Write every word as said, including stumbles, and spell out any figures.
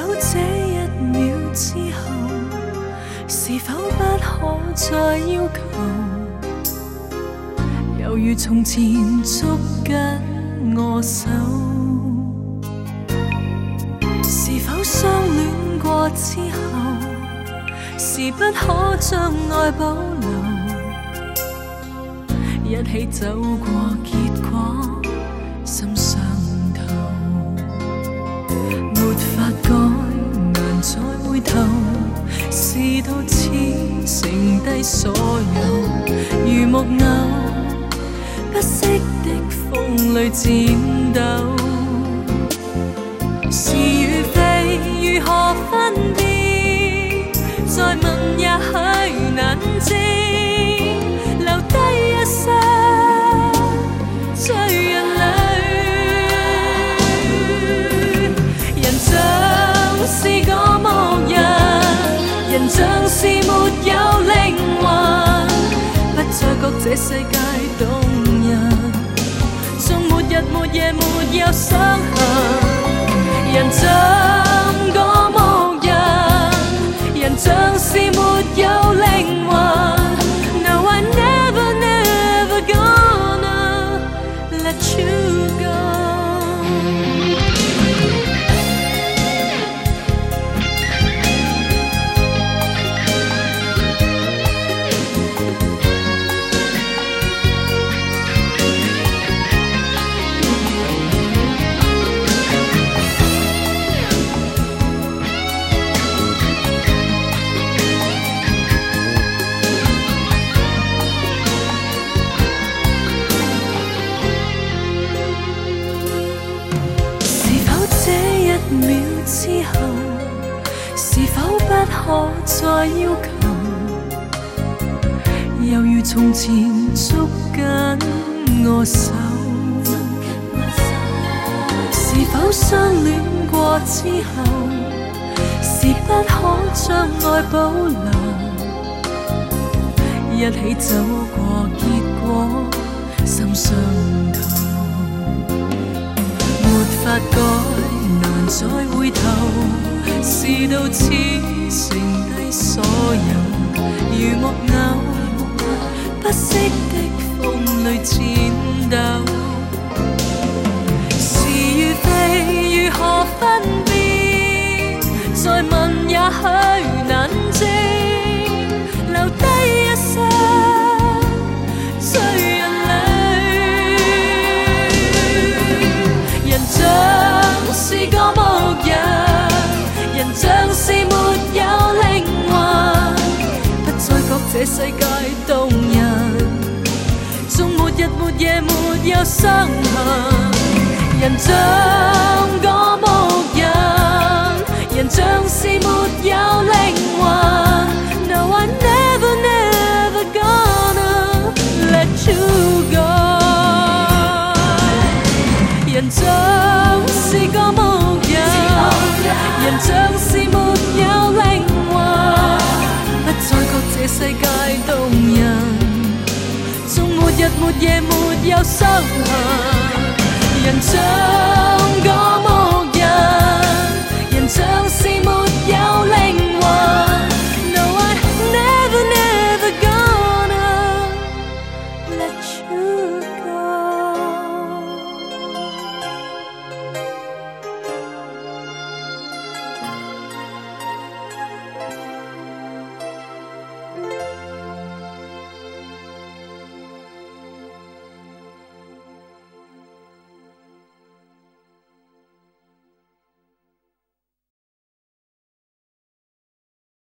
這一秒之後，是否不可再要求？猶如從前捉緊我手，是否相戀過之後，是不可將愛保留？一起走過結果，心傷透，沒法改，難再回頭。事到此，剩低所有，如木偶，不息的風裏顫抖。是與非，如何分別？再問也許難知，留低一些醉人淚。人像是個木人，人像是沒有靈魂，不再覺這世界動人，縱沒日沒夜沒有傷痕。人像個木人，人像是沒有靈魂。No, I never, never gonna let you go.之後，是否不可再要求？猶如從前捉緊我手，是否相戀過之後，是不可將愛保留？一起走過結果，心傷透，沒法改。難再回頭，事到此，剩低所有，如木偶，不息的風裏顫抖。是與非，如何分別？再問也許難知，留低一些醉人淚。人像是個木人，人像是沒有靈魂，不再覺這世界動人，縱沒日沒夜沒有傷痕。人像個木人，人像是沒有靈魂。No, I never, never gonna let you go。 人像是個木人，人像是沒有靈魂，不再覺這世界動人，縱沒日沒夜沒有傷痕。人像